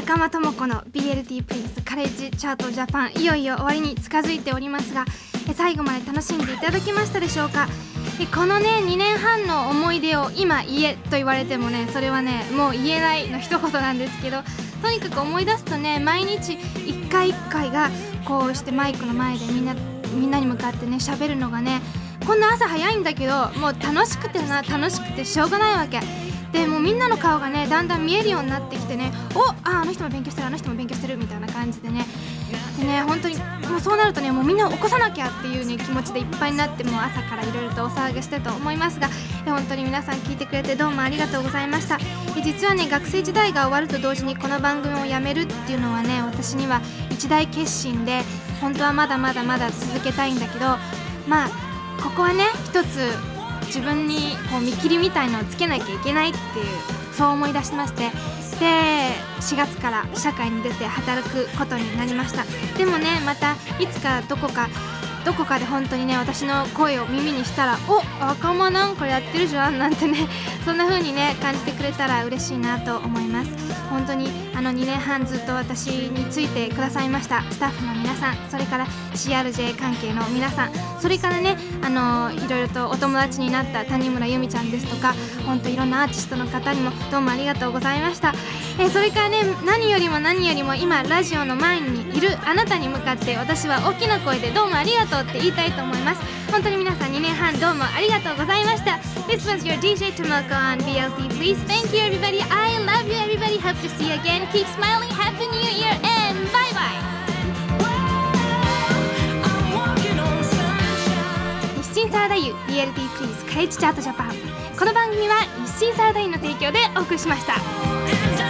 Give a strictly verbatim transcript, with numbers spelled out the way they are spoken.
赤間智子の ビーエルティー プリンスカレッジチャートジャパン、いよいよ終わりに近づいておりますが、え最後まで楽しんでいただけましたでしょうか。えこのねにねんはんの思い出を今言えと言われてもね、それはねもう言えないの一言なんですけど、とにかく思い出すとね、毎日一回一回がこうしてマイクの前でみんなみんなに向かってね喋るのがね、こんな朝早いんだけどもう楽しくてな楽しくてしょうがないわけで、もうみんなの顔がねだんだん見えるようになってきてね、おああの人も勉強してるあの人も勉強してるみたいな感じでね、でね本当にもうそうなるとね、もうみんなを起こさなきゃっていうね気持ちでいっぱいになって、もう朝からいろいろとお騒ぎしてると思いますが、で本当に皆さん聞いてくれてどうもありがとうございました。で実はね学生時代が終わると同時にこの番組を辞めるっていうのはね、私には一大決心で、本当はまだまだまだ続けたいんだけど、まあここはね一つ自分にこう見切りみたいのをつけなきゃいけないっていう、そう思い出しまして、でしがつから社会に出て働くことになりました。でもねまたいつかどこかどこかで本当にね私の声を耳にしたら、お赤間なんかやってるじゃんなんてね、そんな風にね感じてくれたら嬉しいなと思います。本当にあのにねんはんずっと私についてくださいましたスタッフの皆さん、それから シーアールジェー 関係の皆さん、それからねあのいろいろとお友達になった谷村由美ちゃんですとか、本当いろんなアーティストの方にもどうもありがとうございました。えー、それからね何よりも何よりも今ラジオの前にいるあなたに向かって私は大きな声でどうもありがとうって言いたいと思います。本当に皆さんにねんはんどうもありがとうございました。 This was your ディージェー Tomoko on ビーエルティー Please. Thank you everybody. I love you everybody. Hope to see you again. Keep smiling. Happy New Year and bye bye. 日清サラダ油 ビーエルティー Please カレッジチャートジャパン、この番組は日清サラダ油の提供でお送りしました。